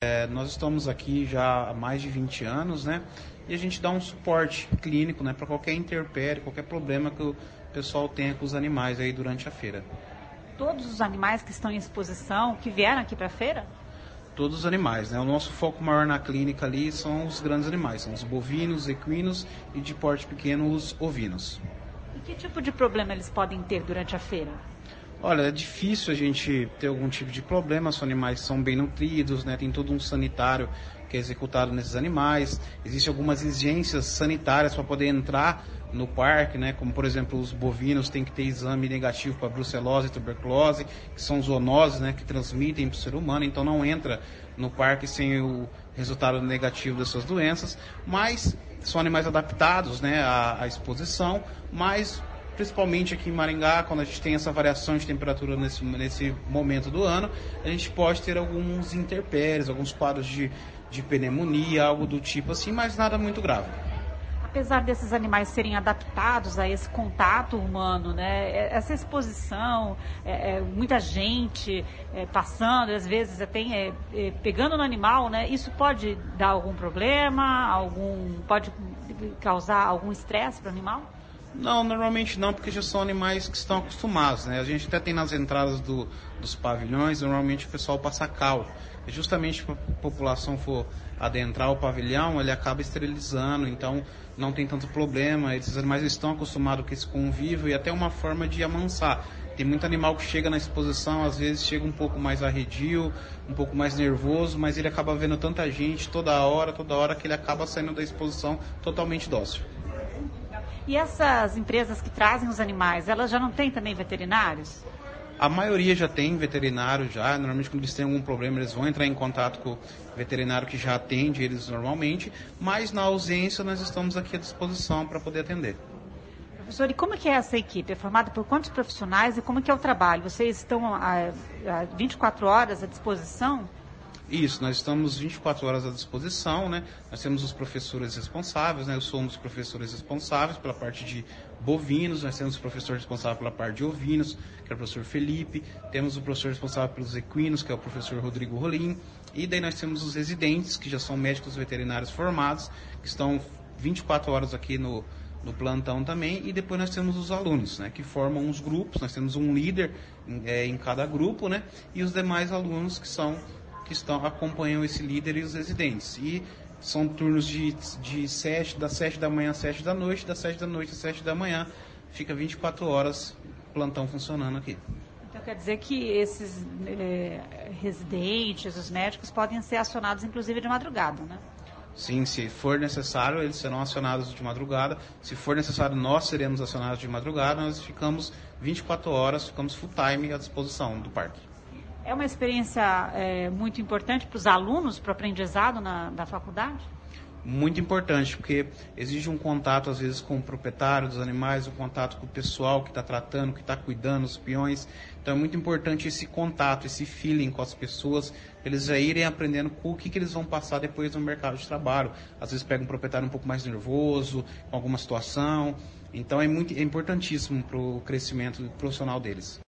Nós estamos aqui já há mais de 20 anos, né? E a gente dá um suporte clínico, né, para qualquer intempérie, qualquer problema que o pessoal tenha com os animais aí durante a feira. Todos os animais que estão em exposição, que vieram aqui para a feira? Todos os animais, né? O nosso foco maior na clínica ali são os grandes animais, são os bovinos, equinos e de porte pequeno os ovinos. E que tipo de problema eles podem ter durante a feira? Olha, é difícil a gente ter algum tipo de problema, os animais são bem nutridos, né? Tem todo um sanitário que é executado nesses animais. Existem algumas exigências sanitárias para poder entrar no parque, né? Como, por exemplo, os bovinos têm que ter exame negativo para brucelose e tuberculose, que são zoonoses, né? Que transmitem para o ser humano, então não entra no parque sem o resultado negativo dessas doenças, mas são animais adaptados, né, à exposição, mas principalmente aqui em Maringá, quando a gente tem essa variação de temperatura nesse momento do ano, a gente pode ter alguns intempéries, alguns quadros de pneumonia, algo do tipo assim, mas nada muito grave. Apesar desses animais serem adaptados a esse contato humano, né, essa exposição, muita gente passando, às vezes até pegando no animal, né, isso pode dar algum problema, pode causar algum estresse para o animal? Não, normalmente não, porque já são animais que estão acostumados, né? A gente até tem nas entradas dos pavilhões, normalmente o pessoal passa cal. E justamente para a população for adentrar o pavilhão, ele acaba esterilizando, então não tem tanto problema. Esses animais estão acostumados com esse convívio e até uma forma de amansar. Tem muito animal que chega na exposição, às vezes chega um pouco mais arredio, um pouco mais nervoso, mas ele acaba vendo tanta gente toda hora, que ele acaba saindo da exposição totalmente dócil. E essas empresas que trazem os animais, elas já não têm também veterinários? A maioria já tem veterinário já, normalmente quando eles têm algum problema eles vão entrar em contato com o veterinário que já atende eles normalmente, mas na ausência nós estamos aqui à disposição para poder atender. Professor, e como é que é essa equipe? É formada por quantos profissionais e como é que é o trabalho? Vocês estão há 24 horas à disposição? Isso, nós estamos 24 horas à disposição, né? Nós temos os professores responsáveis, né? Eu sou um dos professores responsáveis pela parte de bovinos, nós temos o professor responsável pela parte de ovinos, que é o professor Felipe, temos o professor responsável pelos equinos, que é o professor Rodrigo Rolim, e daí nós temos os residentes, que já são médicos veterinários formados, que estão 24 horas aqui no plantão também, e depois nós temos os alunos, né, que formam os grupos, nós temos um líder em cada grupo, né, e os demais alunos que acompanham esse líder e os residentes. E são turnos das 7 da manhã às 7 da noite, das 7 da noite às 7 da manhã, fica 24 horas plantão funcionando aqui. Então quer dizer que esses residentes, os médicos, podem ser acionados inclusive de madrugada, né? Sim, se for necessário, eles serão acionados de madrugada. Se for necessário, nós seremos acionados de madrugada. Nós ficamos 24 horas, ficamos full time à disposição do parque. É uma experiência muito importante para os alunos, para o aprendizado da faculdade? Muito importante, porque exige um contato, às vezes, com o proprietário dos animais, um contato com o pessoal que está tratando, que está cuidando, os peões. Então é muito importante esse contato, esse feeling com as pessoas, eles já irem aprendendo com o que eles vão passar depois no mercado de trabalho. Às vezes pega um proprietário um pouco mais nervoso, com alguma situação. Então é importantíssimo para o crescimento profissional deles.